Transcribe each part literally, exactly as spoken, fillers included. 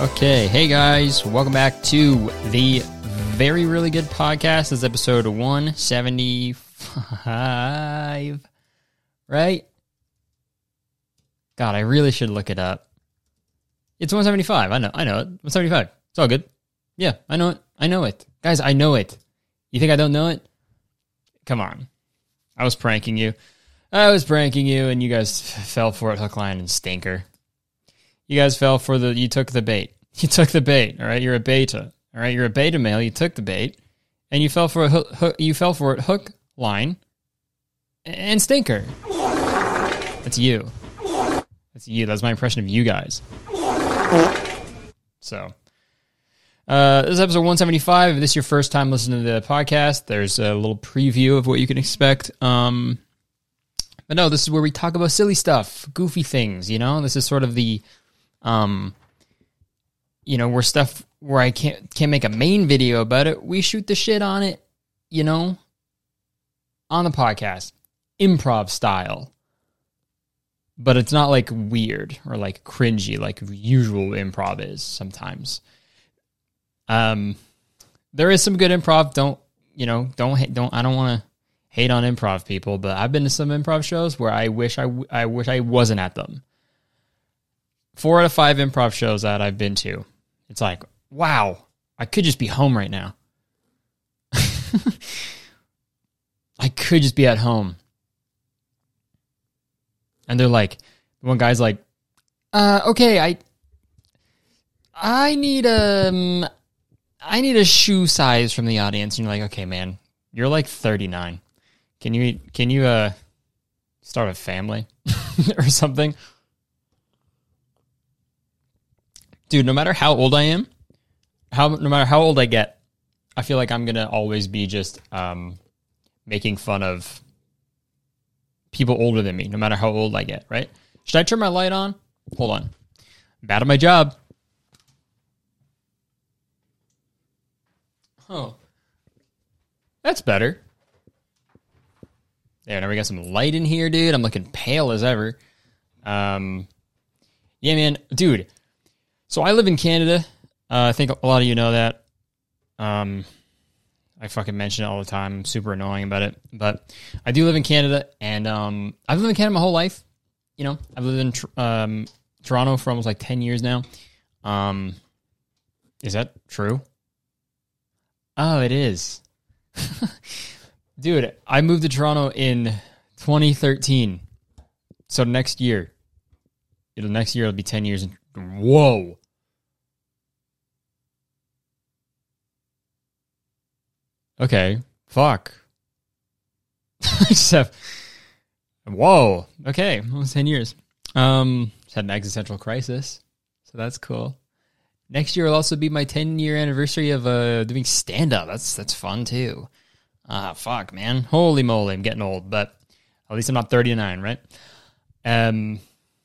Okay, hey guys, welcome back to the Very Really Good Podcast. This is episode one seventy-five, right? God, I really should look it up. It's one seventy-five, I know, I know it, one seventy-five, it's all good. Yeah, I know it, I know it. Guys, I know it. You think I don't know it? Come on. I was pranking you. I was pranking you, and you guys f- fell for it hook, line, and stinker. You guys fell for the, you took the bait. You took the bait, all right? You're a beta, all right? You're a beta male. You took the bait, and you fell for a hook, hook you fell for it hook, line, and stinker. That's you. That's you. That's my impression of you guys. So, uh, this is episode one seventy-five. If this is your first time listening to the podcast, there's a little preview of what you can expect. Um, but no, this is where we talk about silly stuff, goofy things, you know? This is sort of the... Um, you know, where stuff where I can't can't make a main video about it, we shoot the shit on it, you know, on the podcast, improv style. But it's not like weird or like cringy like usual improv is sometimes. Um, there is some good improv. Don't you know? Don't don't. I don't want to hate on improv people, but I've been to some improv shows where I wish I I wish I wasn't at them. Four out of five improv shows that I've been to, it's like, wow, I could just be home right now. I could just be at home. And they're like, one guy's like, uh, okay, I, I need a, I need a shoe size from the audience. And you're like, okay, man, you're like thirty-nine. Can you, can you, uh, start a family or something? Dude, no matter how old I am, how no matter how old I get, I feel like I'm going to always be just um, making fun of people older than me, no matter how old I get, right? Should I turn my light on? Hold on. I'm bad at my job. Oh. That's better. There, now we got some light in here, dude. I'm looking pale as ever. Um, yeah, man. Dude. So I live in Canada. Uh, I think a lot of you know that. Um, I fucking mention it all the time. I'm super annoying about it. But I do live in Canada, and um, I've lived in Canada my whole life. You know, I've lived in um, Toronto for almost like ten years now. Um, is that true? Oh, it is. Dude, I moved to Toronto in twenty thirteen. So next year, it'll next year it'll be ten years. Whoa. Okay, fuck. I just have, whoa, okay, almost ten years. Um, just had an existential crisis, so that's cool. Next year will also be my ten-year anniversary of uh, doing stand-up. That's that's fun, too. Ah, fuck, man. Holy moly, I'm getting old, but at least I'm not thirty-nine, right? Um,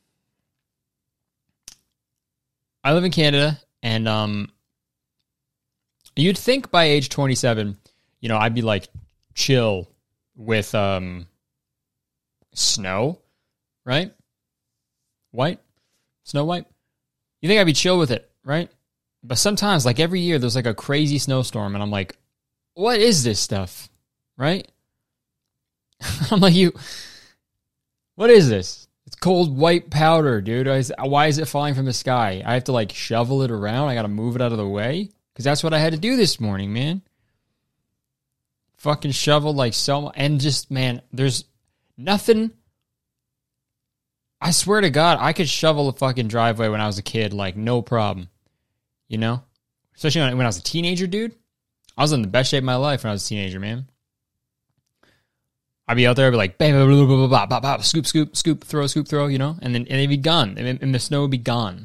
I live in Canada, and um, you'd think by age twenty-seven... You know, I'd be like chill with um, snow, right? White? Snow white? You think I'd be chill with it, right? But sometimes, like every year, there's like a crazy snowstorm, and I'm like, what is this stuff, right? I'm like, you, what is this? It's cold white powder, dude. Why is it falling from the sky? I have to like shovel it around. I got to move it out of the way? Because that's what I had to do this morning, man. Fucking shoveled like so much. And just, man, there's nothing. I swear to God, I could shovel a fucking driveway when I was a kid, like no problem. You know? Especially when, when I was a teenager, dude. I was in the best shape of my life when I was a teenager, man. I'd be out there, I'd be like, bam, blah, blah, blah, blah, blah, blah, scoop, scoop, scoop, throw, scoop, throw, you know? And then and it'd be gone. And, and the snow would be gone.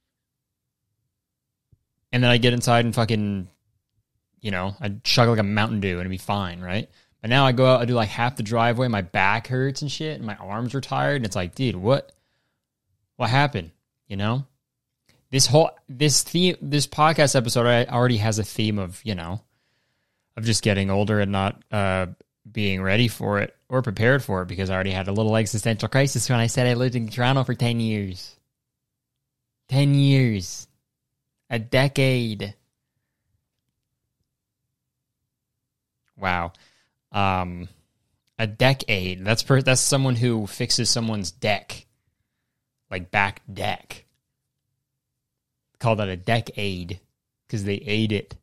And then I'd get inside and fucking... You know, I'd chug like a Mountain Dew and it'd be fine, right? But now I go out, I do like half the driveway, my back hurts and shit, and my arms are tired, and it's like, dude, what, what happened? You know, this whole this theme, this podcast episode already has a theme of, you know, of just getting older and not uh, being ready for it or prepared for it, because I already had a little existential crisis when I said I lived in Toronto for ten years. Ten years. A decade. Wow. Um, a decade. That's per- that's someone who fixes someone's deck. Like back deck. Call that a decade. Because they ate it.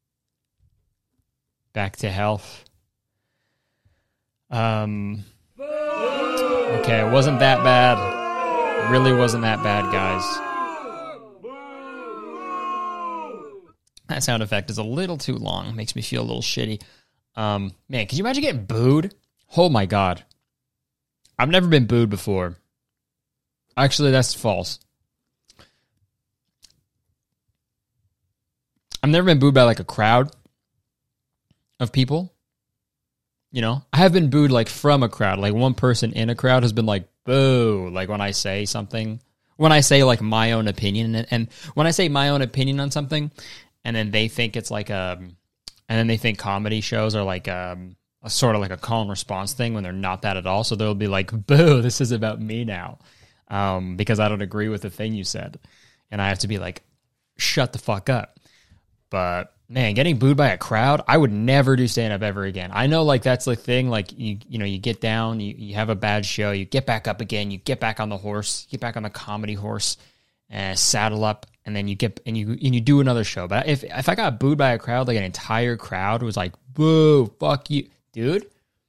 Back to health. Um. Okay, it wasn't that bad. It really wasn't that bad, guys. That sound effect is a little too long. Makes me feel a little shitty. Um, man, can you imagine getting booed? Oh my god. I've never been booed before. Actually, that's false. I've never been booed by like a crowd of people. You know, I have been booed like from a crowd. Like one person in a crowd has been like, boo. Like when I say something, when I say like my own opinion. And, and when I say my own opinion on something, and then they think it's like a, and then they think comedy shows are like um, a sort of like a call and response thing when they're not that at all. So they'll be like, boo, this is about me now. Um, because I don't agree with the thing you said. And I have to be like, shut the fuck up. But man, getting booed by a crowd, I would never do stand-up ever again. I know like that's the thing, like you you know, you get down, you, you have a bad show, you get back up again, you get back on the horse, get back on the comedy horse, and saddle up, and then you get and you and you do another show. But if if I got booed by a crowd, like an entire crowd was like, boo, fuck you, dude,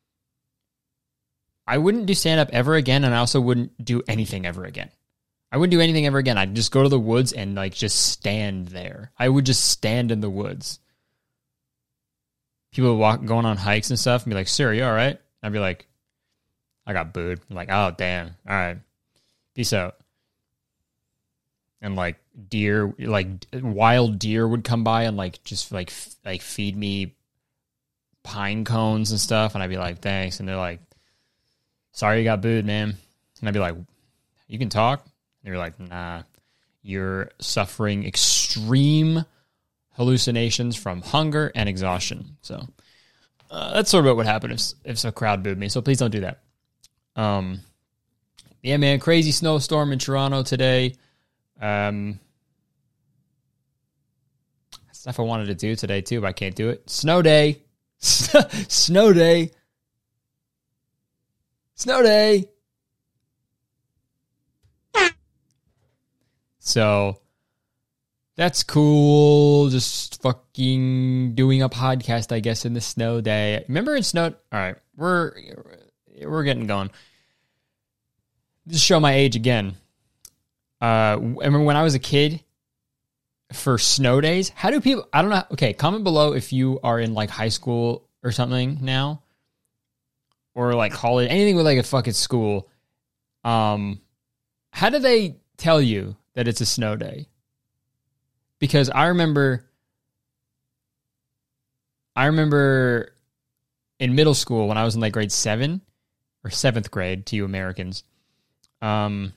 I wouldn't do stand-up ever again, and I also wouldn't do anything ever again. I wouldn't do anything ever again. I'd just go to the woods and like just stand there. I would just stand in the woods. People would walk, going on hikes and stuff and be like, sir, you all right? I'd be like, I got booed. I'm like, oh, damn. All right. Peace out. And like deer, like wild deer would come by and like just like f- like feed me pine cones and stuff. And I'd be like, thanks. And they're like, sorry you got booed, man. And I'd be like, you can talk? And they're like, nah, you're suffering extreme hallucinations from hunger and exhaustion. So uh, that's sort of what would happen if if a crowd booed me. So please don't do that. Um, yeah, man, crazy snowstorm in Toronto today. Um, stuff I wanted to do today too, but I can't do it. Snow day, snow day, snow day. So that's cool. Just fucking doing a podcast, I guess, in the snow day. Remember it snowed? All right, we're we're getting going. Just show my age again. Uh, I remember when I was a kid for snow days. How do people? I don't know. Okay, comment below if you are in like high school or something now, or like college, anything with like a fucking school. Um, how do they tell you that it's a snow day? Because I remember, I remember in middle school when I was in like grade seven or seventh grade to you Americans, um,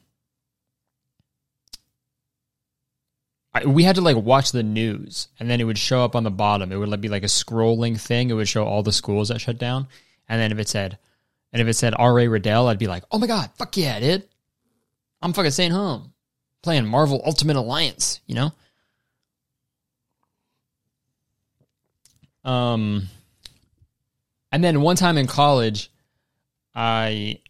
I, we had to like watch the news and then it would show up on the bottom. It would be like a scrolling thing. It would show all the schools that shut down. And then if it said, and if it said R A Riddell, I'd be like, oh my God, fuck yeah, dude. I'm fucking staying home. Playing Marvel Ultimate Alliance, you know? Um, and then one time in college, I,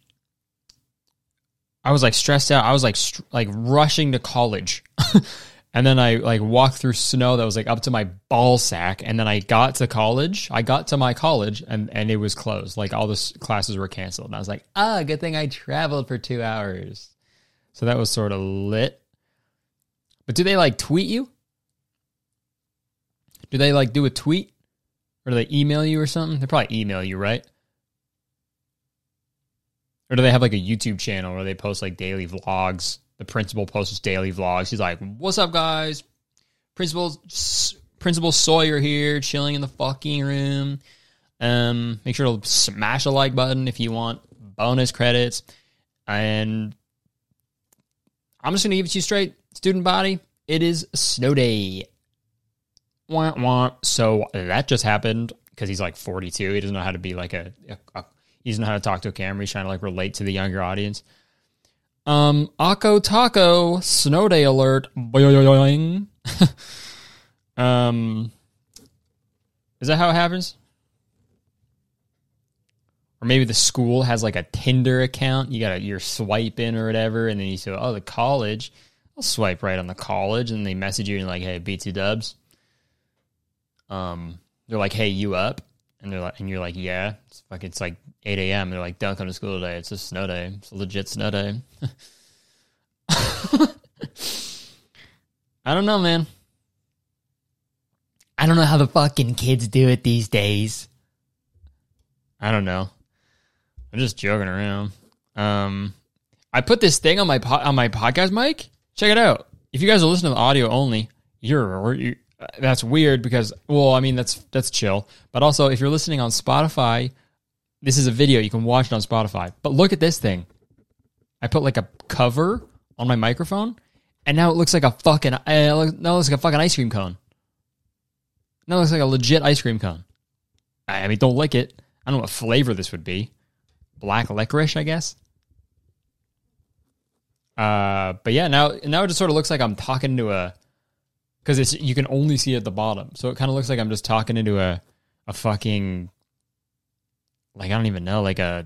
I was like stressed out. I was like, str- like rushing to college. And then I like walked through snow that was like up to my ball sack. And then I got to college. I got to my college and, and it was closed. Like all the s- classes were canceled. And I was like, ah, good thing I traveled for two hours. So that was sort of lit. But do they like tweet you? Do they like do a tweet? Or do they email you or something? They probably email you, right? Or do they have like a YouTube channel where they post like daily vlogs? The principal posts daily vlogs. He's like, what's up, guys? Principal, Principal Sawyer here, chilling in the fucking room. Um, make sure to smash a like button if you want bonus credits. And I'm just going to give it to you straight. Student body, it is snow day. Wah, wah. So that just happened because he's like forty-two. He doesn't know how to be like a, a, a he doesn't know how to talk to a camera. He's trying to like relate to the younger audience. Um, Akko Taco, snow day alert. Boing. Um, is that how it happens? Or maybe the school has like a Tinder account. You got your swipe in or whatever, and then you say, "Oh, the college." I'll swipe right on the college, and they message you and like, "Hey, B T Dubs." Um, they're like, "Hey, you up?" And they're like, and you're like, "Yeah." It's like it's like eight a.m. They're like, "Don't come to school today. It's a snow day. It's a legit snow day." I don't know, man. I don't know how the fucking kids do it these days. I don't know. I'm just joking around. Um, I put this thing on my po- on my podcast mic. Check it out. If you guys are listening to the audio only, you're, you're that's weird because, well, I mean that's that's chill. But also, if you're listening on Spotify, this is a video. You can watch it on Spotify. But look at this thing. I put like a cover on my microphone, and now it looks like a fucking uh, now it looks like a fucking ice cream cone. Now it looks like a legit ice cream cone. I mean, don't lick it. I don't know what flavor this would be. Black licorice, I guess. Uh, but yeah, now now it just sort of looks like I'm talking to a, because it's you can only see at the bottom, so it kind of looks like I'm just talking into a a fucking, like I don't even know, like a,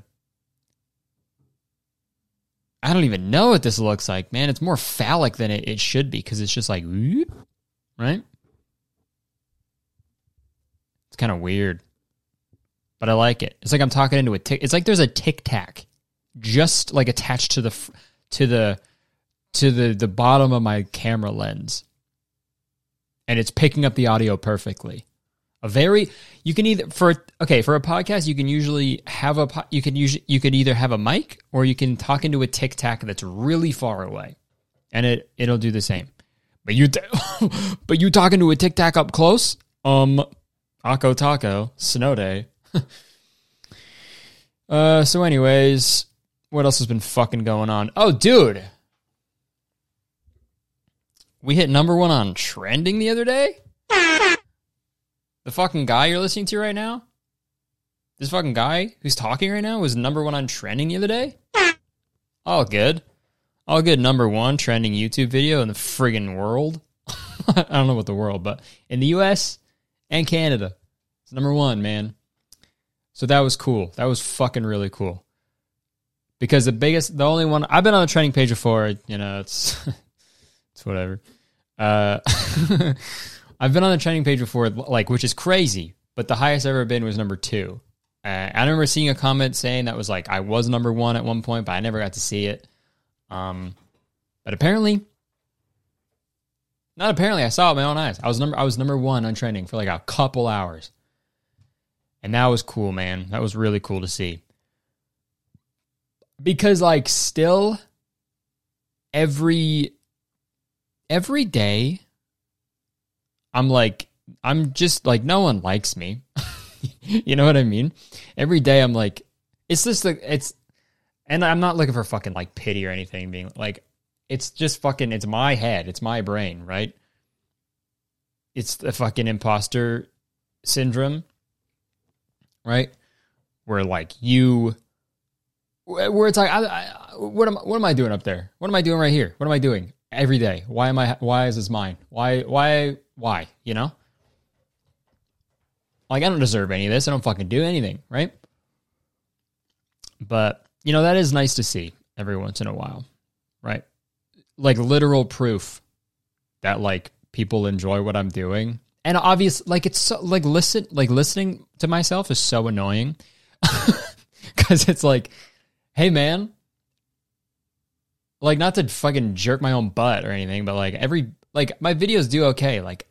I don't even know what this looks like, man. It's more phallic than it, it should be because it's just like, whoop, right? It's kind of weird. But I like it. It's like I'm talking into a tic. It's like there's a Tic Tac just like attached to the to the to the the bottom of my camera lens, and it's picking up the audio perfectly. A very you can either for okay for a podcast you can usually have a you can usually you could either have a mic or you can talk into a Tic Tac that's really far away, and it it'll do the same. But you but you talking to a Tic Tac up close, um, Ako Taco Snow Day. uh, so anyways, what else has been fucking going on? Oh, dude. We hit number one on trending the other day? The fucking guy you're listening to right now? This fucking guy who's talking right now was number one on trending the other day? All good. All good number one trending YouTube video in the friggin' world. I don't know what the world, but in the U S and Canada. It's number one, man. So that was cool. That was fucking really cool. Because the biggest, the only one, I've been on the trending page before, you know, it's, it's whatever. Uh, I've been on the trending page before, like, which is crazy, but the highest I've ever been was number two. Uh, I remember seeing a comment saying that was like, I was number one at one point, but I never got to see it. Um, but apparently, not apparently, I saw it with my own eyes. I was number, I was number one on trending for like a couple hours. And that was cool, man. That was really cool to see. Because, like, still, every, every day, I'm like, I'm just, like, no one likes me. You know what I mean? Every day, I'm like, it's just, like, it's, and I'm not looking for fucking, like, pity or anything, being, like, it's just fucking, it's my head. It's my brain, right? It's the fucking imposter syndrome. Right, where like you, where it's like, I, I, what am what am I doing up there? What am I doing right here? What am I doing every day? Why am I? Why is this mine? Why? Why? Why? You know, like I don't deserve any of this. I don't fucking do anything, right? But you know that is nice to see every once in a while, right? Like literal proof that like people enjoy what I'm doing. And obvious, like it's so, like listen, like listening to myself is so annoying because it's like, hey man, like not to fucking jerk my own butt or anything, but like every like my videos do okay, like,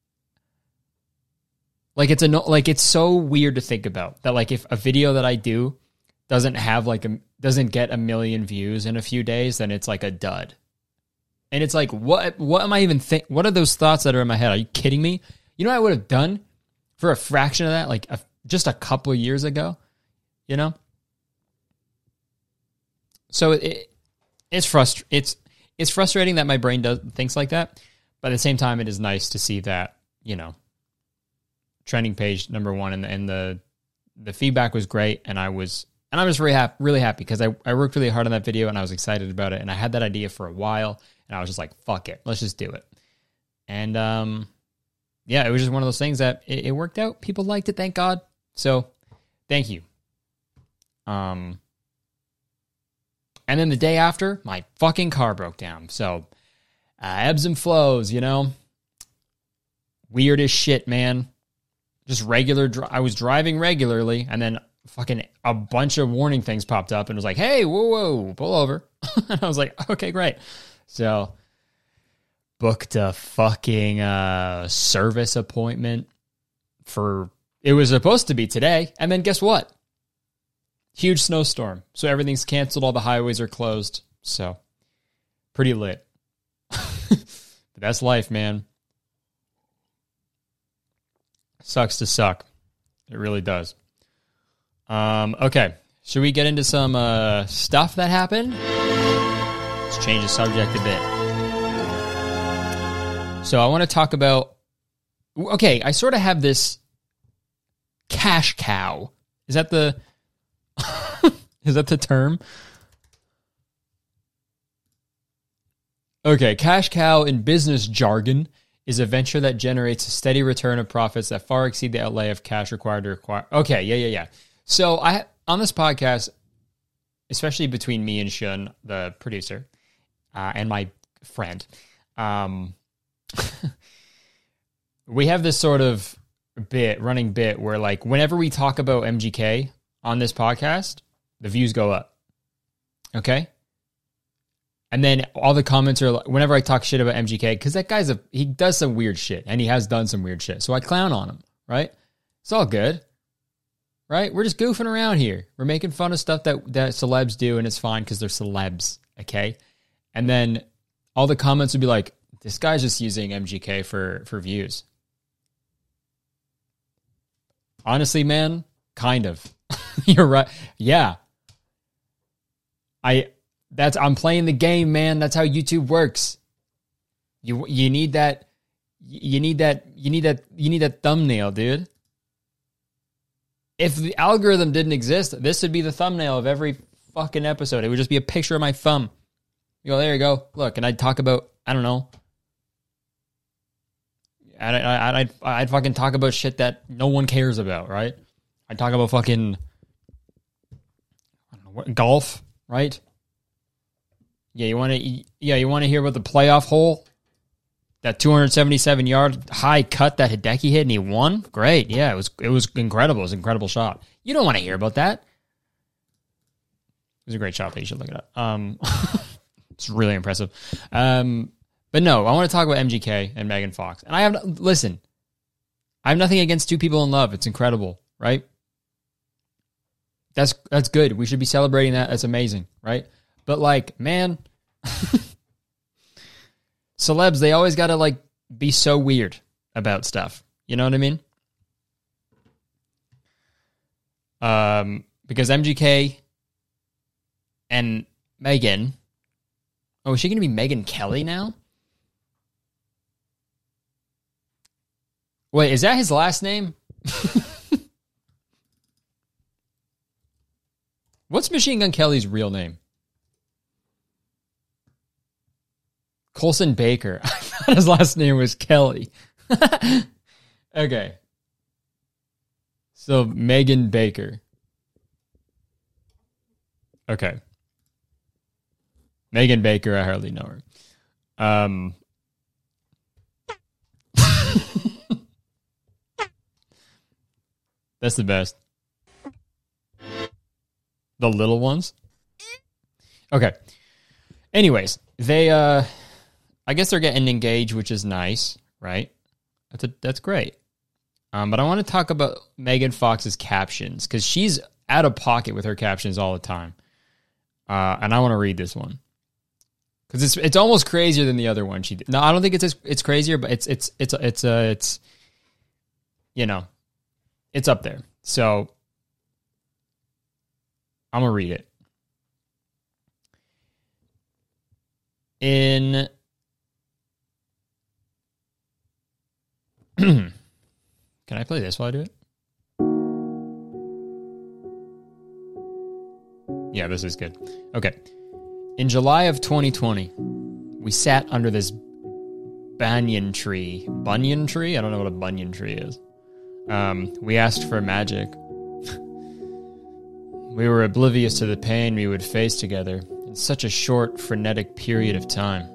like it's a like it's so weird to think about that like if a video that I do doesn't have like a doesn't get a million views in a few days, then it's like a dud, and it's like what what am I even think? What are those thoughts that are in my head? Are you kidding me? You know what I would have done for a fraction of that, like a, just a couple of years ago, you know? So it, it's frust- it's it's frustrating that my brain does thinks like that, but at the same time, it is nice to see that, you know, trending page number one, and the, and the the feedback was great, and I was and I was really happy, really happy because I, I worked really hard on that video, and I was excited about it, and I had that idea for a while, and I was just like, fuck it, let's just do it, and um. yeah, it was just one of those things that it, it worked out. People liked it, thank God. So, thank you. Um, and then the day after, my fucking car broke down. So, uh, ebbs and flows, you know? Weird as shit, man. Just regular, dri- I was driving regularly, and then fucking a bunch of warning things popped up, and was like, hey, whoa, whoa, pull over. And I was like, okay, great. So, booked a fucking uh, service appointment for, it was supposed to be today, and then guess what? Huge snowstorm. So everything's canceled, all the highways are closed. So, pretty lit. But that's life, man. Sucks to suck. It really does. Um, okay, should we get into some uh, stuff that happened? Let's change the subject a bit. So I want to talk about, okay, I sort of have this cash cow. Is that the, is that the term? Okay, cash cow in business jargon is a venture that generates a steady return of profits that far exceed the outlay of cash required to acquire. Okay, yeah, yeah, yeah. So I on this podcast, especially between me and Shun, the producer, uh, and my friend, um, we have this sort of bit, running bit, where like whenever we talk about M G K on this podcast, the views go up. Okay? And then all the comments are, whenever I talk shit about M G K, because that guy's a, he does some weird shit, and he has done some weird shit. So I clown on him, right? It's all good, right? We're just goofing around here. We're making fun of stuff that, that celebs do, and it's fine because they're celebs, okay? And then all the comments would be like, this guy's just using M G K for, for views. Honestly, man, kind of. You're right. Yeah. I... That's I'm playing the game, man. That's how YouTube works. You you need that you need that you need that you need that thumbnail, dude. If the algorithm didn't exist, this would be the thumbnail of every fucking episode. It would just be a picture of my thumb. You go, there you go. Look, and I'd talk about, I don't know. I'd, I'd, I'd, I'd fucking talk about shit that no one cares about, right? I'd talk about fucking I don't know, what, golf, right? Yeah, you want to. Yeah, you want to hear about the playoff hole, that two hundred seventy-seven yard high cut that Hideki hit and he won. Great, yeah, it was. It was incredible. It was an incredible shot. You don't want to hear about that. It was a great shot, but you should look it up. Um, it's really impressive. Um, but no, I want to talk about M G K and Megan Fox. And I have listen. I have nothing against two people in love. It's incredible, right? That's that's good. We should be celebrating that. That's amazing, right? But like, man, celebs, they always got to like be so weird about stuff. You know what I mean? Um, because M G K and Megan, oh, is she going to be Megyn Kelly now? Wait, is that his last name? What's Machine Gun Kelly's real name? Colson Baker. I thought his last name was Kelly. Okay. So, Megan Baker. Okay. Megan Baker, I hardly know her. Um. That's the best. The little ones? Okay. Anyways, they, uh... I guess they're getting engaged, which is nice, right? That's a, that's great. Um, but I want to talk about Megan Fox's captions, because she's out of pocket with her captions all the time. Uh, and I want to read this one. Because it's it's almost crazier than the other one she did. No, I don't think it's as, it's crazier, but it's it's it's it's uh, it's you know, it's up there. So I'm gonna read it. In can I play this while I do it? Yeah, this is good. Okay. In July of twenty twenty, we sat under this banyan tree. Bunyan tree? I don't know what a banyan tree is. Um, we asked for magic. We were oblivious to the pain we would face together in such a short, frenetic period of time.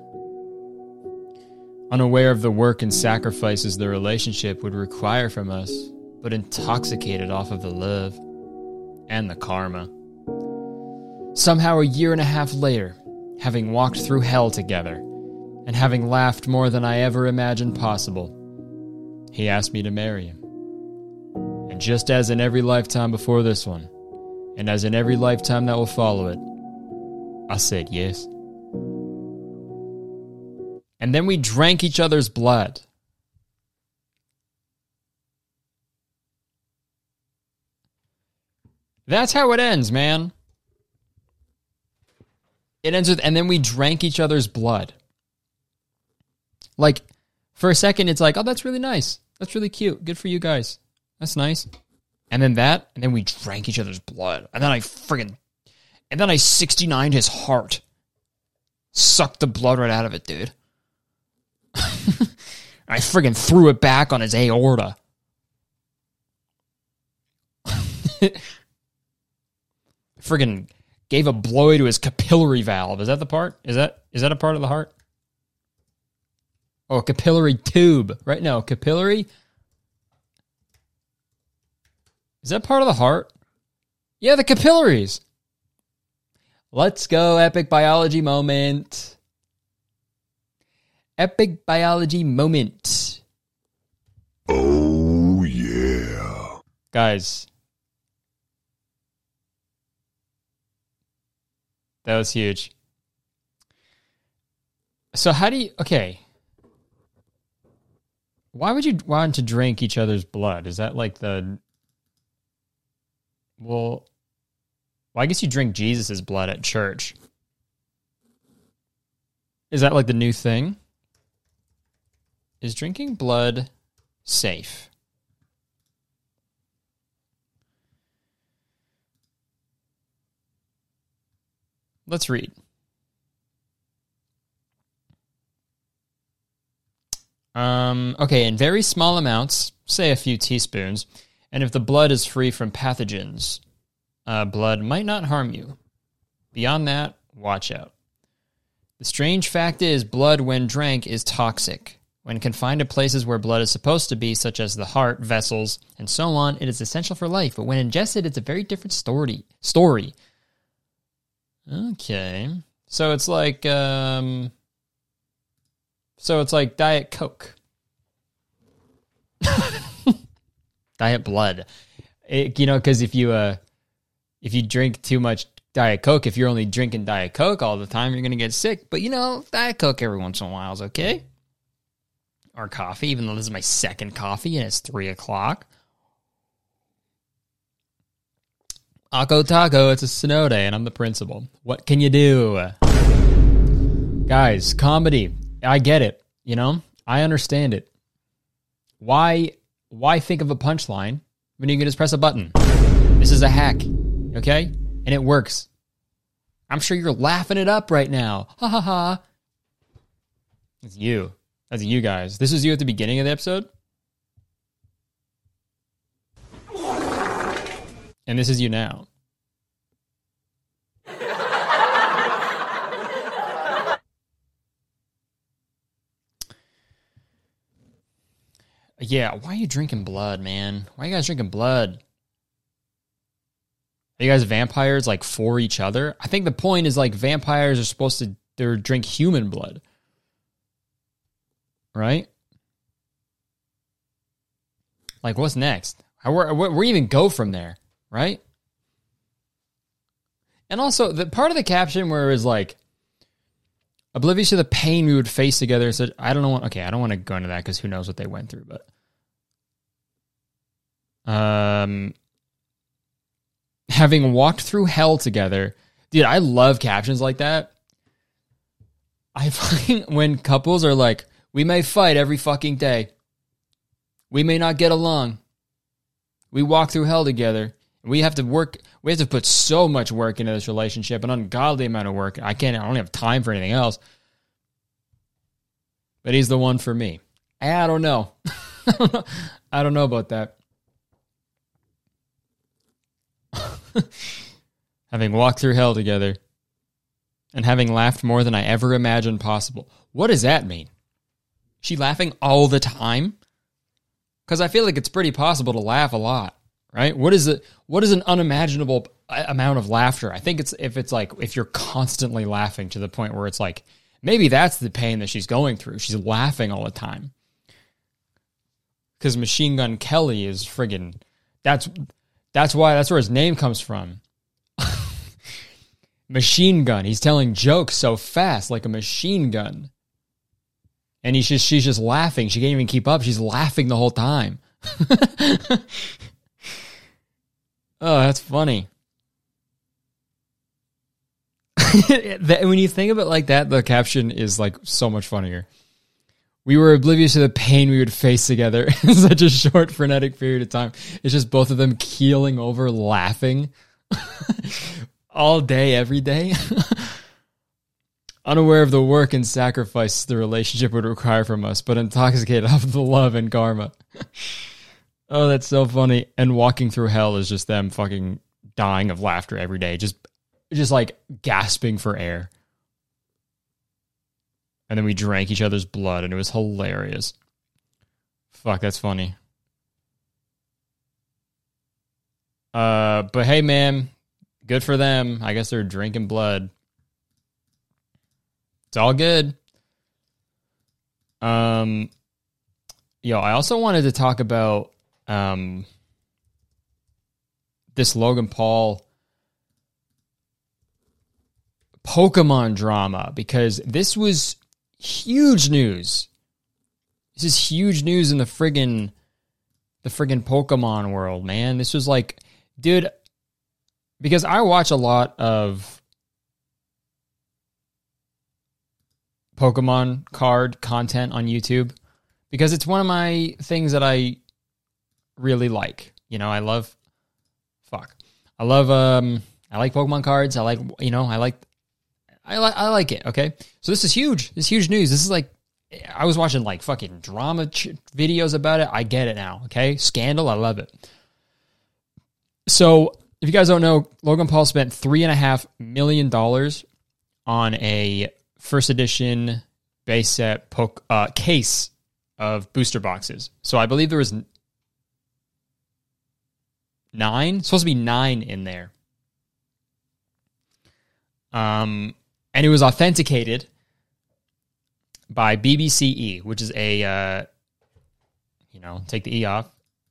Unaware of the work and sacrifices the relationship would require from us, but intoxicated off of the love and the karma. Somehow a year and a half later, having walked through hell together, and having laughed more than I ever imagined possible, he asked me to marry him. And just as in every lifetime before this one, and as in every lifetime that will follow it, I said yes. And then we drank each other's blood. That's how it ends, man. It ends with, and then we drank each other's blood. Like, for a second, it's like, oh, that's really nice. That's really cute. Good for you guys. That's nice. And then that, and then we drank each other's blood. And then I friggin', and then I sixty-nined his heart. Sucked the blood right out of it, dude. I friggin' threw it back on his aorta. Friggin' gave a blow to his capillary valve. Is that the part? Is that is that a part of the heart? Oh, capillary tube. Right? No, capillary. Is that part of the heart? Yeah, the capillaries. Let's go, epic biology moment. Epic biology moment. Oh, yeah. Guys. That was huge. So how do you... Okay. Why would you want to drink each other's blood? Is that like the... Well, well, I guess you drink Jesus' blood at church. Is that like the new thing? Is drinking blood safe? Let's read. Um, okay, in very small amounts, say a few teaspoons, and if the blood is free from pathogens, uh, blood might not harm you. Beyond that, watch out. The strange fact is, blood when drank is toxic. When confined to places where blood is supposed to be, such as the heart, vessels, and so on, it is essential for life. But when ingested, it's a very different story. Story. Okay. So it's like, um... So it's like Diet Coke. Diet blood. It, you know, because if you uh, if you drink too much Diet Coke, if you're only drinking Diet Coke all the time, you're going to get sick. But, you know, Diet Coke every once in a while is okay. Or coffee, even though this is my second coffee and it's three o'clock. Ako Taco, it's a snow day and I'm the principal. What can you do? Guys, comedy. I get it, you know? I understand it. Why why think of a punchline when you can just press a button? This is a hack, okay? And it works. I'm sure you're laughing it up right now. Ha ha ha. It's you. That's you guys. This was you at the beginning of the episode? And this is you now. Yeah, why are you drinking blood, man? Why are you guys drinking blood? Are you guys vampires, like, for each other? I think the point is, like, vampires are supposed to they're drink human blood. Right? Like, what's next? How, where, where, where even go from there? Right? And also, the part of the caption where it was, like, oblivious to the pain we would face together. So I don't know. What, okay, I don't want to go into that because who knows what they went through. But um, having walked through hell together, dude, I love captions like that. I find when couples are like, we may fight every fucking day. We may not get along. We walk through hell together. We have to work. We have to put so much work into this relationship, an ungodly amount of work. I can't. I don't have time for anything else. but he's the one for me. I don't know. I don't know about that. Having walked through hell together and having laughed more than I ever imagined possible. What does that mean? She laughing all the time? Because I feel like it's pretty possible to laugh a lot, right? What is it? What is an unimaginable amount of laughter? I think it's if it's like if you're constantly laughing to the point where it's like maybe that's the pain that she's going through. She's laughing all the time. Because Machine Gun Kelly is friggin' that's that's why that's where his name comes from. Machine gun. He's telling jokes so fast, like a machine gun. And he's just she's just laughing. She can't even keep up. She's laughing the whole time. Oh, that's funny. When you think of it like that, the caption is like so much funnier. We were oblivious to the pain we would face together in such a short, frenetic period of time. It's just both of them keeling over, laughing all day, every day. Unaware of the work and sacrifice the relationship would require from us, but intoxicated off the love and karma. Oh, that's so funny. And walking through hell is just them fucking dying of laughter every day. Just, just like gasping for air. And then we drank each other's blood, and it was hilarious. Fuck, that's funny. Uh, but hey, man, good for them. I guess they're drinking blood. It's all good. Um, yo, I also wanted to talk about um this Logan Paul Pokemon drama, because this was huge news. This is huge news in the friggin' the friggin' Pokemon world, man. This was like, dude, because I watch a lot of Pokemon card content on YouTube because it's one of my things that I really like. You know, I love fuck. I love um I like Pokemon cards. I like, you know, I like I like I like it, okay? So this is huge. This is huge news. This is like I was watching like fucking drama ch- videos about it. I get it now, okay? Scandal, I love it. So, if you guys don't know, Logan Paul spent three and a half million dollars on a first edition base set poke, uh, case of booster boxes. So I believe there was nine, supposed to be nine in there. Um, and it was authenticated by B B C E, which is a, uh, you know, take the E off.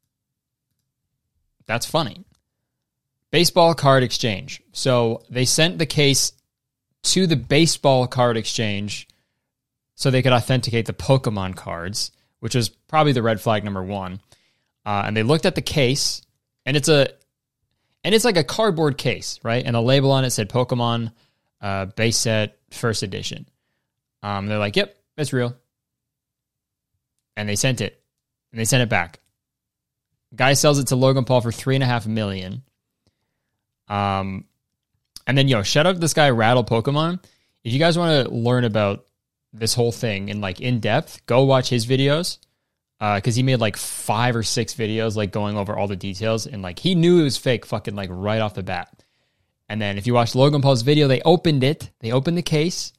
That's funny. Baseball card exchange. So they sent the case to the baseball card exchange so they could authenticate the Pokemon cards, which was probably the red flag number one. Uh, and they looked at the case, and it's a, and it's like a cardboard case, right? And the label on it said Pokemon uh, base set first edition. Um, they're like, yep, it's real. And they sent it, and they sent it back. Guy sells it to Logan Paul for three and a half million. Um, and then, yo, shout out to this guy, Rattle Pokemon. If you guys want to learn about this whole thing in like in depth, go watch his videos. Uh, cause he made like five or six videos, like going over all the details, and like he knew it was fake fucking like right off the bat. And then if you watch Logan Paul's video, they opened it, they opened the case,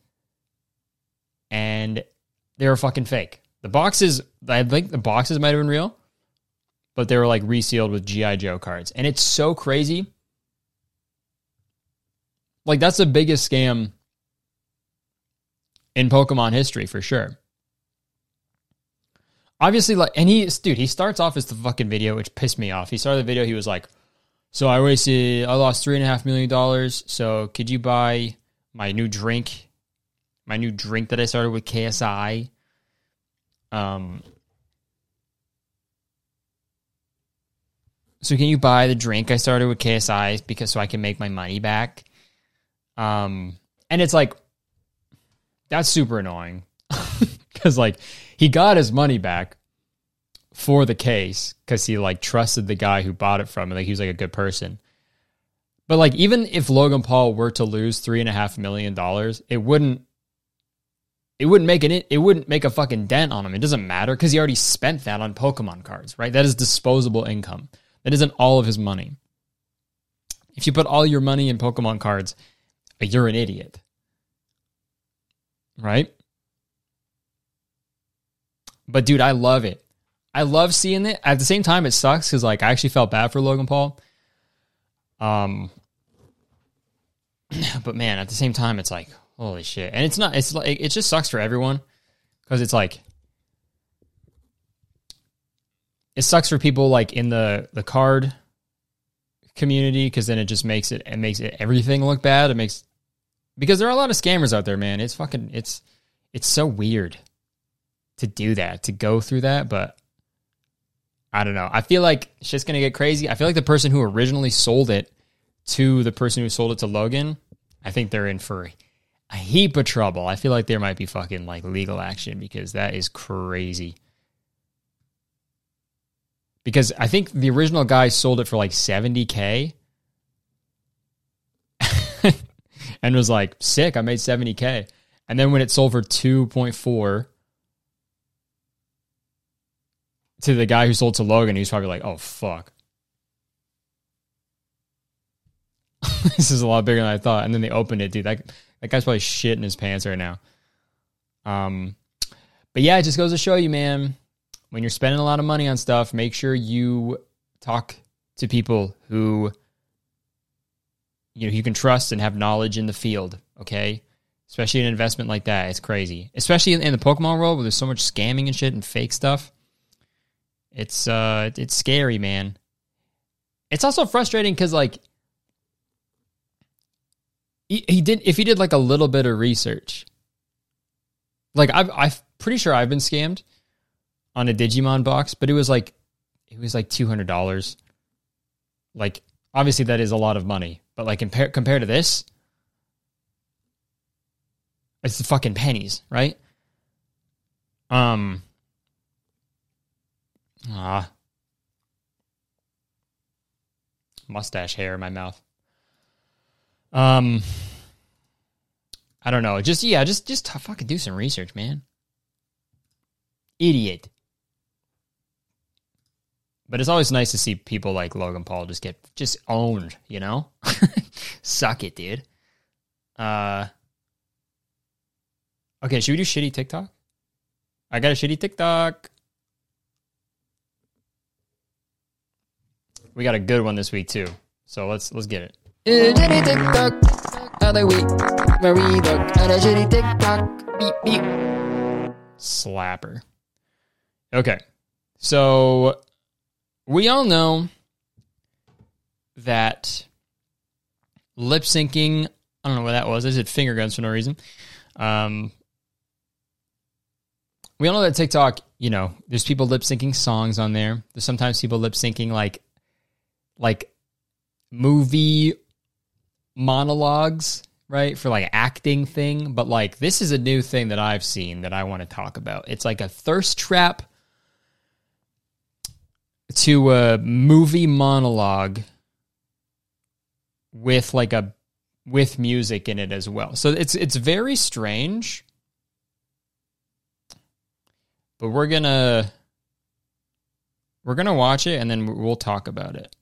and they were fucking fake. The boxes, I think the boxes might have been real, but they were like resealed with G I Joe cards. And it's so crazy. Like, that's the biggest scam in Pokemon history, for sure. Obviously, like, and he, dude, he starts off as the fucking video, which pissed me off. He started the video, he was like, so I wasted, I lost three and a half million dollars, so could you buy my new drink, my new drink that I started with K S I? Um, so can you buy the drink I started with K S I because so I can make my money back? Um, and it's like, that's super annoying because like he got his money back for the case because he like trusted the guy who bought it from him. Like he was like a good person. But like, even if Logan Paul were to lose three and a half million dollars, it wouldn't, it wouldn't make an it wouldn't make a fucking dent on him. It doesn't matter because he already spent that on Pokemon cards, right? That is disposable income. That isn't all of his money. If you put all your money in Pokemon cards, you're an idiot, right? But dude, I love it. I love seeing it. At the same time, it sucks because like I actually felt bad for Logan Paul. Um, but man, at the same time, it's like holy shit, and it's not. It's like it just sucks for everyone because it's like it sucks for people like in the the card community because then it just makes it it makes it everything look bad. It makes because there are a lot of scammers out there, man. It's fucking it's it's so weird to do that, to go through that, but I don't know. I feel like shit's gonna get crazy. I feel like the person who originally sold it to the person who sold it to Logan, I think they're in for a heap of trouble. I feel like there might be fucking like legal action because that is crazy. Because I think the original guy sold it for like seventy K and was like, sick, I made seventy K. And then when it sold for two point four to the guy who sold to Logan, he was probably like, oh, fuck. This is a lot bigger than I thought. And then they opened it, dude. That, that guy's probably shitting his pants right now. Um, But yeah, it just goes to show you, man, when you're spending a lot of money on stuff, make sure you talk to people who you know you can trust and have knowledge in the field, okay? Especially an investment like that. It's crazy. Especially in, in the Pokemon world where there's so much scamming and shit and fake stuff. It's uh, it's scary, man. It's also frustrating because, like, he, he did if he did like a little bit of research. Like, I've, I'm pretty sure I've been scammed on a Digimon box, but it was like it was like two hundred dollars. Like, obviously that is a lot of money, but like compare compared to this, it's the fucking pennies, right? Um. Ah. Mustache hair in my mouth. Um. I don't know. Just, yeah, just, just fucking do some research, man. Idiot. But it's always nice to see people like Logan Paul just get, just owned, you know? Suck it, dude. Uh. Okay, should we do shitty TikTok? I got a shitty TikTok. We got a good one this week too, so let's let's get it. It's shitty TikTok of the week, where we look at a shitty TikTok. Beep beep. Slapper. Okay, so we all know that lip syncing. I don't know what that was. I said finger guns for no reason. Um, we all know that TikTok. You know, there's people lip syncing songs on there. There's sometimes people lip syncing like. like movie monologues, right? For like acting thing. But like, this is a new thing that I've seen that I want to talk about. It's like a thirst trap to a movie monologue with like a, with music in it as well. So it's, it's very strange, but we're gonna, we're gonna watch it and then we'll talk about it.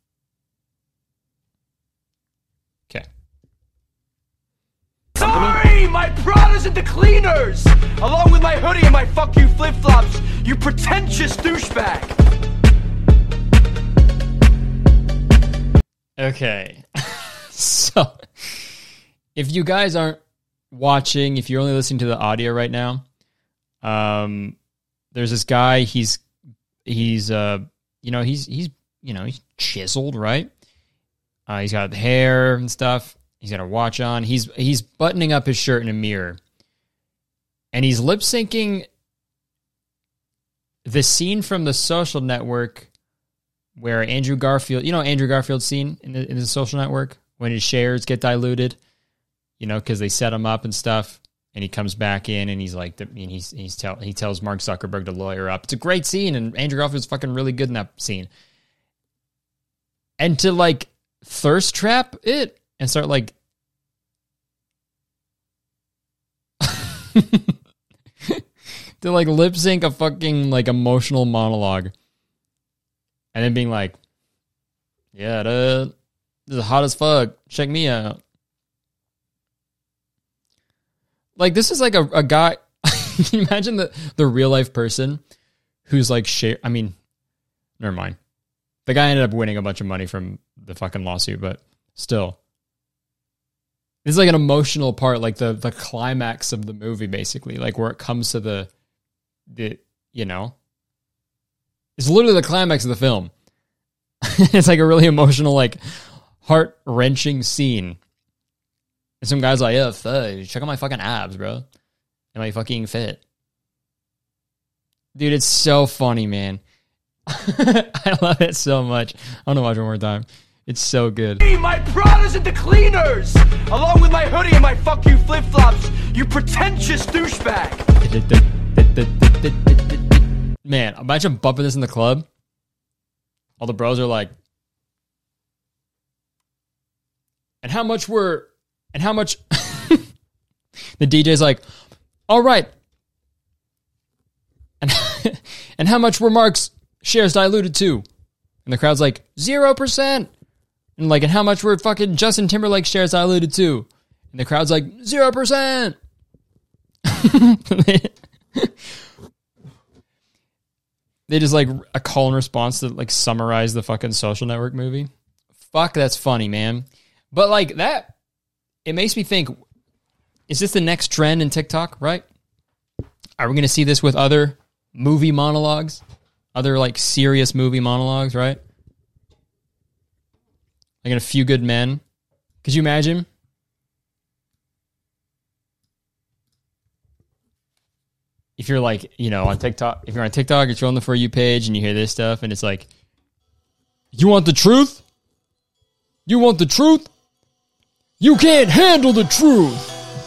Sorry, my Prada's at the cleaners, along with my hoodie and my fuck you flip-flops, you pretentious douchebag. Okay. So, if you guys aren't watching, if you're only listening to the audio right now, um, there's this guy, he's, he's, uh, you know, he's, he's, you know, he's chiseled, right? Uh, he's got hair and stuff. He's got a watch on. He's he's buttoning up his shirt in a mirror. And he's lip syncing the scene from The Social Network where Andrew Garfield, you know Andrew Garfield's scene in the, in the Social Network when his shares get diluted, you know, because they set him up and stuff. And he comes back in and he's like, and he's he's tell he tells Mark Zuckerberg to lawyer up. It's a great scene, and Andrew Garfield's fucking really good in that scene. And to like thirst trap it. And start like to like lip sync a fucking like emotional monologue, and then being like, "Yeah, dude, this is hot as fuck. Check me out." Like this is like a, a guy. Can you imagine the the real life person who's like share? I mean, never mind. The guy ended up winning a bunch of money from the fucking lawsuit, but still. It's like an emotional part, like the the climax of the movie, basically, like where it comes to the, the you know, it's literally the climax of the film. It's like a really emotional, like heart wrenching scene. And some guy's like, "Yeah, fuck, check out my fucking abs, bro. Am I fucking fit?" Dude, it's so funny, man. I love it so much. I want to watch it one more time. It's so good. Hey, my Prada's at the cleaners, along with my hoodie and my fuck you flip-flops, you pretentious douchebag. Man, imagine bumping this in the club. All the bros are like, and how much were, and how much, the D J's like, all right. And, and how much were Mark's shares diluted to? And the crowd's like, zero percent. And like, and how much were fucking Justin Timberlake shares diluted to? And the crowd's like, zero percent. They just like a call and response to like summarize the fucking Social Network movie. Fuck, that's funny, man. But like that, it makes me think, is this the next trend in TikTok, right? Are we going to see this with other movie monologues? Other like serious movie monologues, right? Like in A Few Good Men. Could you imagine? If you're like, you know, on TikTok, if you're on TikTok, you're on the For You page and you hear this stuff and it's like, you want the truth? You want the truth? You can't handle the truth.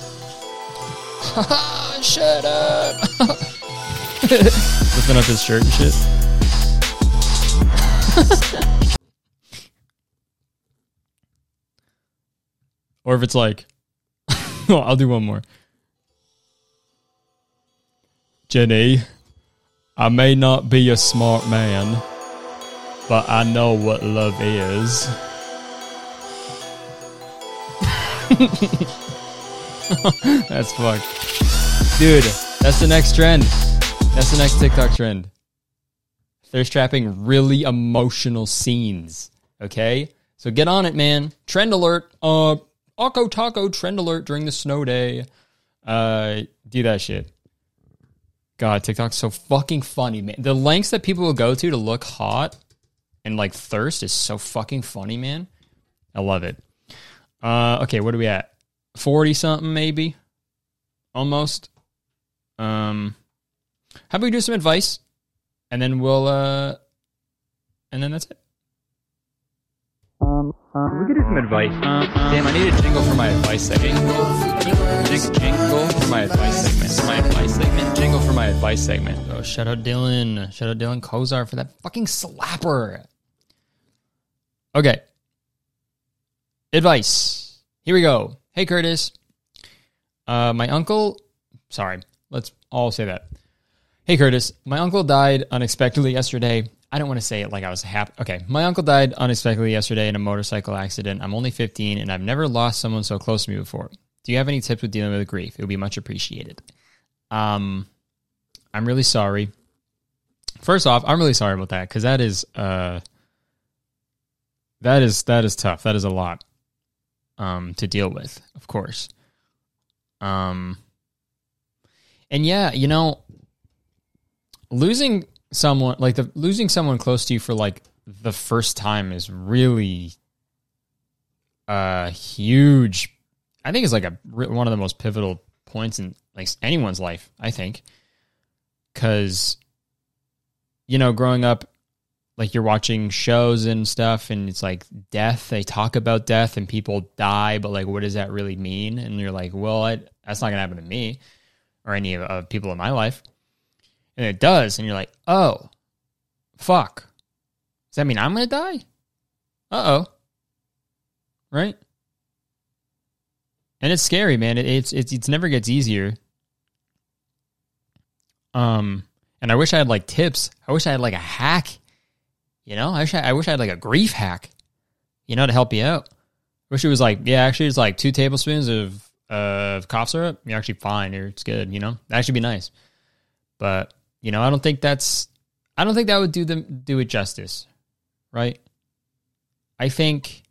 Shut up. Lifting up his shirt and shit. Or if it's like, oh, I'll do one more. Jenny, I may not be a smart man, but I know what love is. That's fucked. Dude, that's the next trend. That's the next TikTok trend. Thirst trapping really emotional scenes. Okay? So get on it, man. Trend alert. Uh, Akko Taco trend alert during the snow day. Uh, do that shit. God, TikTok's so fucking funny, man. The lengths that people will go to to look hot and like thirst is so fucking funny, man. I love it. Uh, okay, what are we at? forty something maybe? Almost. Um, how about we do some advice? And then we'll, uh, and then that's it. Um, um, we could do some advice. Uh, damn, I need a jingle for my advice segment. Jingle, jingle for my advice segment. For my advice segment. Jingle for my advice segment. Oh, shout out Dylan. Shout out Dylan Kozar for that fucking slapper. Okay. Advice. Here we go. Hey, Curtis. Uh, my uncle... Sorry. Let's all say that. Hey, Curtis. My uncle died unexpectedly yesterday. I don't want to say it like I was happy. Okay. My uncle died unexpectedly yesterday in a motorcycle accident. I'm only fifteen, and I've never lost someone so close to me before. Do you have any tips with dealing with grief? It would be much appreciated. Um, I'm really sorry. First off, I'm really sorry about that, because that is... Uh, that is that is tough. That is a lot. Um, to deal with, of course. Um, and yeah, you know, losing someone like the losing someone close to you for like the first time is really a huge. I think it's like a one of the most pivotal points in like anyone's life. I think, because you know, growing up. Like you're watching shows and stuff and it's like death. They talk about death and people die, but like, what does that really mean? And you're like, well, I, that's not going to happen to me or any of uh, people in my life. And it does. And you're like, oh, fuck. Does that mean I'm going to die? Uh-oh. Right? And it's scary, man. It, it's, it's, it never gets easier. Um, and I wish I had like tips. I wish I had like a hack. You know, I wish I, I wish I had like a grief hack, you know, to help you out. I wish it was like, yeah, actually it's like two tablespoons of, uh, of cough syrup. You're actually fine. You're, it's good, you know, that should be nice. But, you know, I don't think that's, I don't think that would do them, do it justice. Right. I think,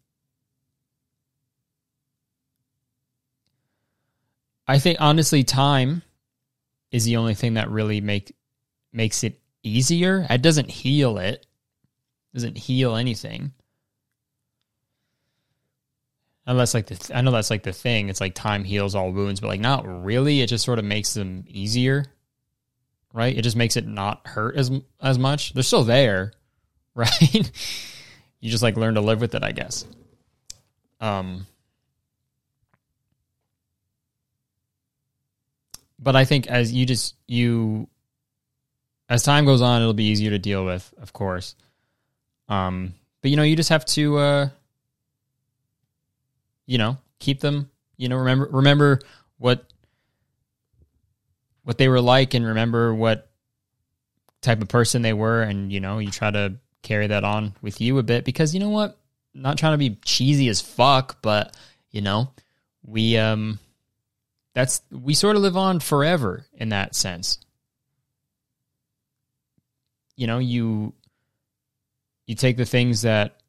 I think honestly, time is the only thing that really make, makes it easier. It doesn't heal it. Doesn't heal anything. Unless like the th- I know that's like the thing. It's like time heals all wounds, but like not really. It just sort of makes them easier, right? It just makes it not hurt as as much. They're still there, right? You just like learn to live with it, I guess. Um, but I think as you just you as time goes on, it'll be easier to deal with, of course. Um, but you know, you just have to, uh, you know, keep them, you know, remember, remember what, what they were like and remember what type of person they were. And, you know, you try to carry that on with you a bit because you know what, I'm not trying to be cheesy as fuck, but you know, we, um, that's, we sort of live on forever in that sense. You know, you, You take the things that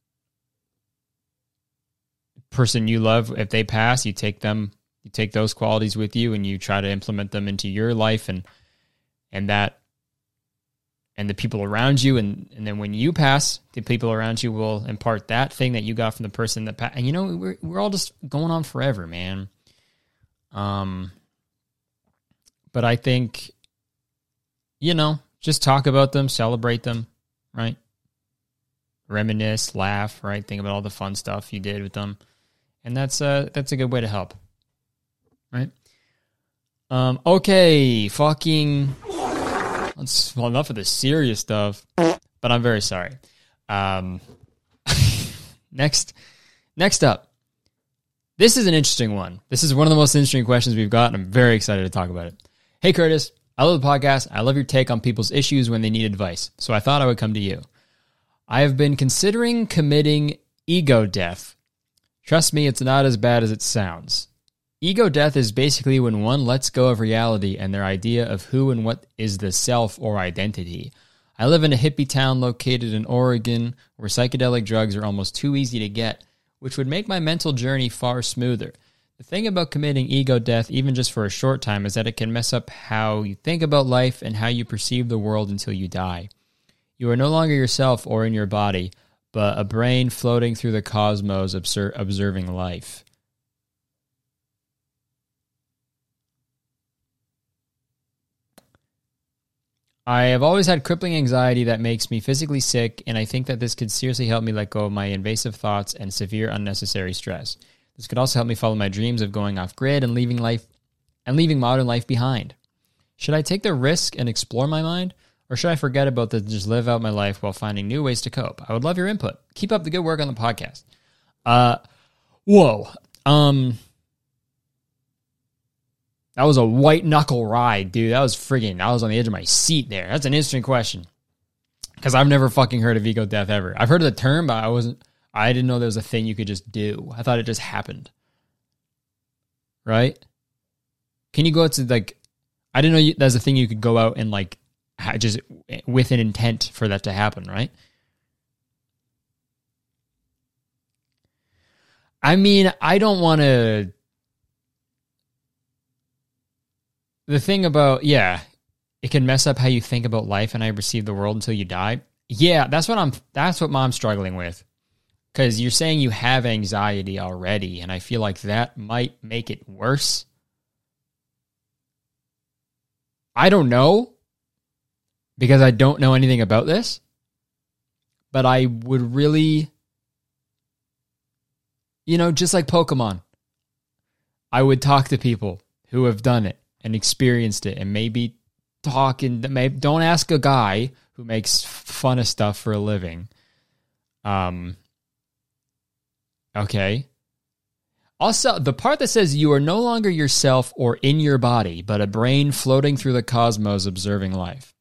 person you love, if they pass, you take them, you take those qualities with you and you try to implement them into your life and, and that, and the people around you. And, and then when you pass, the people around you will impart that thing that you got from the person that passed. And you know, we're, we're all just going on forever, man. Um, but I think, you know, just talk about them, celebrate them, right? Reminisce, laugh, right? Think about all the fun stuff you did with them. And that's uh that's a good way to help. Right? Um, okay, fucking that's well enough of the serious stuff. But I'm very sorry. Um next next up. This is an interesting one. This is one of the most interesting questions we've got, and I'm very excited to talk about it. Hey Curtis, I love the podcast. I love your take on people's issues when they need advice. So I thought I would come to you. I have been considering committing ego death. Trust me, it's not as bad as it sounds. Ego death is basically when one lets go of reality and their idea of who and what is the self or identity. I live in a hippie town located in Oregon where psychedelic drugs are almost too easy to get, which would make my mental journey far smoother. The thing about committing ego death, even just for a short time, is that it can mess up how you think about life and how you perceive the world until you die. You are no longer yourself or in your body, but a brain floating through the cosmos obser- observing life. I have always had crippling anxiety that makes me physically sick, and I think that this could seriously help me let go of my invasive thoughts and severe unnecessary stress. This could also help me follow my dreams of going off grid and leaving life and leaving modern life behind. Should I take the risk and explore my mind? Or should I forget about this and just live out my life while finding new ways to cope? I would love your input. Keep up the good work on the podcast. Uh, whoa. Um, that was a white knuckle ride, dude. That was friggin', I was on the edge of my seat there. That's an interesting question. Because I've never fucking heard of ego death ever. I've heard of the term, but I wasn't, I didn't know there was a thing you could just do. I thought it just happened. Right? Can you go out to, like, I didn't know you, there's a thing you could go out and, like, just with an intent for that to happen, right? I mean, I don't want to... The thing about, yeah, it can mess up how you think about life and how you perceive the world until you die. Yeah, that's what I'm, that's what I'm struggling with. Because you're saying you have anxiety already, and I feel like that might make it worse. I don't know. Because I don't know anything about this, but I would really, you know, just like Pokemon, I would talk to people who have done it and experienced it and maybe talk and maybe don't ask a guy who makes fun of stuff for a living. Um, okay. Also, the part that says you are no longer yourself or in your body, but a brain floating through the cosmos observing life.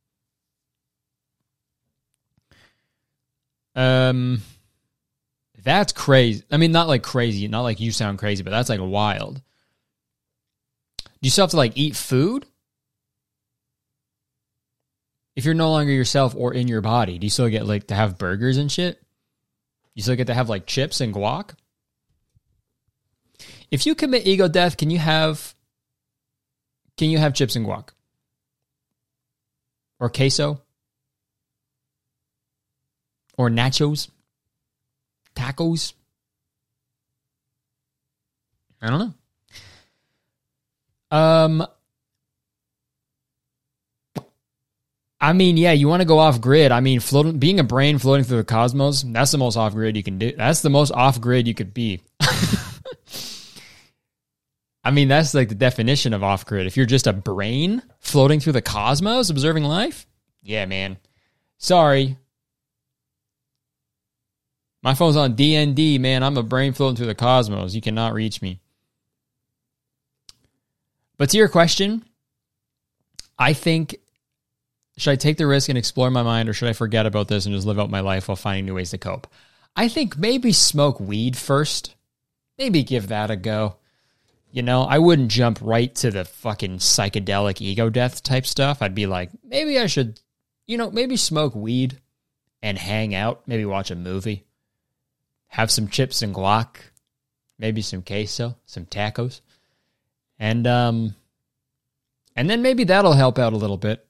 Um, that's crazy. I mean, not like crazy, not like you sound crazy, but that's like wild. Do you still have to like eat food? If you're no longer yourself or in your body, do you still get like to have burgers and shit? You still get to have like chips and guac? If you commit ego death, can you have can you have chips and guac? Or queso? Or nachos? Tacos? I don't know. Um I mean, yeah, you want to go off grid. I mean, floating, being a brain floating through the cosmos, that's the most off grid you can do. That's the most off grid you could be. I mean, that's like the definition of off grid. If you're just a brain floating through the cosmos, observing life, yeah, man. Sorry. My phone's on D N D, man. I'm a brain floating through the cosmos. You cannot reach me. But to your question, I think, should I take the risk and explore my mind, or should I forget about this and just live out my life while finding new ways to cope? I think maybe smoke weed first. Maybe give that a go. You know, I wouldn't jump right to the fucking psychedelic ego death type stuff. I'd be like, maybe I should, you know, maybe smoke weed and hang out. Maybe watch a movie. Have some chips and guac. Maybe some queso, some tacos. And, um, and then maybe that'll help out a little bit.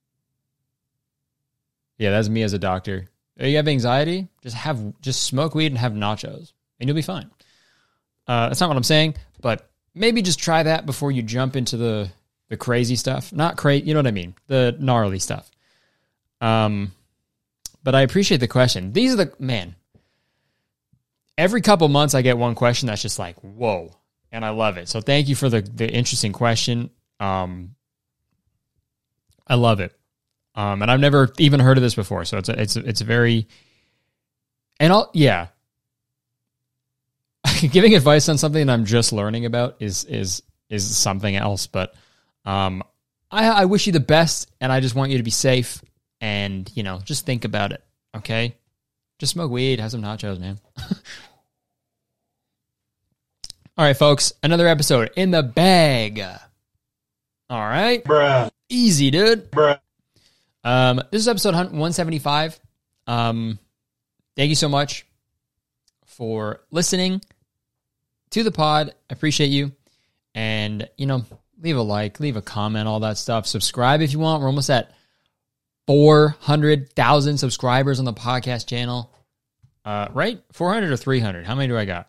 Yeah, that's me as a doctor. You have anxiety? Just have, just smoke weed and have nachos, and you'll be fine. Uh, that's not what I'm saying, but maybe just try that before you jump into the, the crazy stuff. Not crazy, you know what I mean? The gnarly stuff. Um, but I appreciate the question. These are the, man, every couple months I get one question that's just like, whoa, and I love it. So thank you for the, the interesting question. Um, I love it. Um, and I've never even heard of this before, so it's a, it's a, it's a very, and I'll, yeah, giving advice on something that I'm just learning about is is is something else. But um, I, I wish you the best, and I just want you to be safe, and you know, just think about it, okay? Just smoke weed, have some nachos, man. All right, folks, another episode in the bag. All right, bruh, easy, dude, bruh. Um, this is episode one seventy-five. Um, thank you so much for listening to the pod. I appreciate you. And, you know, leave a like, leave a comment, all that stuff. Subscribe if you want. We're almost at four hundred thousand subscribers on the podcast channel. Uh, right? four hundred or three hundred? How many do I got?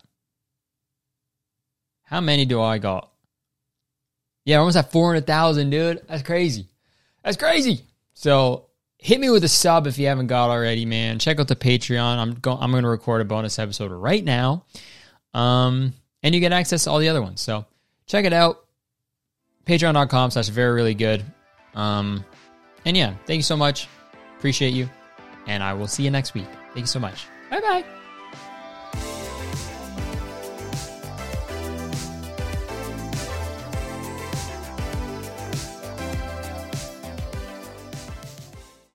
How many do I got? Yeah, we're almost at four hundred thousand, dude. That's crazy. That's crazy. So hit me with a sub if you haven't got already, man. Check out the Patreon. I'm going. I'm going to record a bonus episode right now, um, and you get access to all the other ones. So check it out. Patreon dot com slash very really good. Um, and yeah, thank you so much. Appreciate you, and I will see you next week. Thank you so much. Bye bye.